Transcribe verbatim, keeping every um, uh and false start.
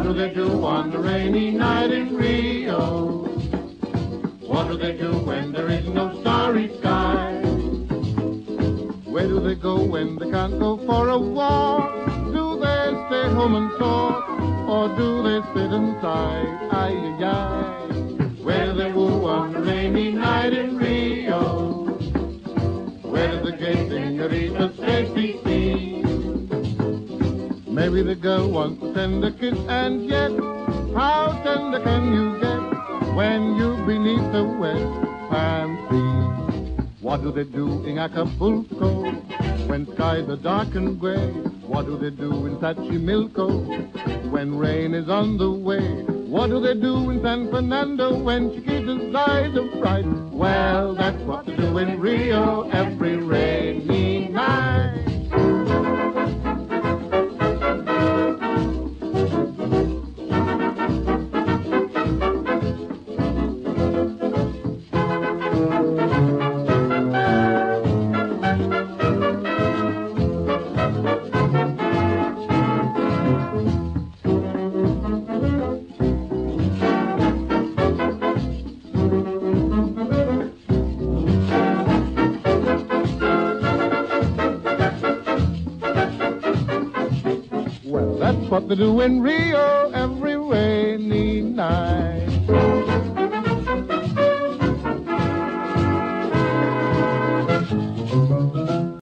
What do they do on the rainy night in Rio? What do they do when there is no starry sky? Where do they go when they can't go for a walk? Do they stay home and talk, or do they sit inside? Ay, ay, ay. Where do they woo on the rainy night in Rio? Where does the gay senorita Stacy see? Maybe the girl wants a tender kiss, and yet how tender can you get when you beneath the west palm tree? What do they do in Acapulco when skies are dark and gray? What do they do in Xochimilco when rain is on the way? What do they do in San Fernando when Chiquita's eyes are bright? Well, that's what they do in Rio every rainy night. What they do in Rio every rainy night.